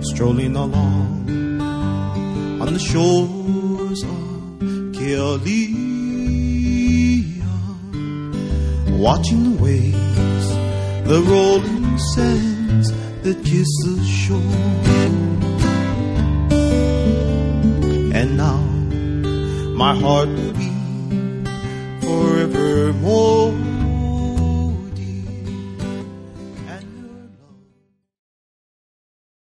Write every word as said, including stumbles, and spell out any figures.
strolling along on the shores of Kealia, watching the waves, the rolling sands that kiss the shore. And now my heart will beat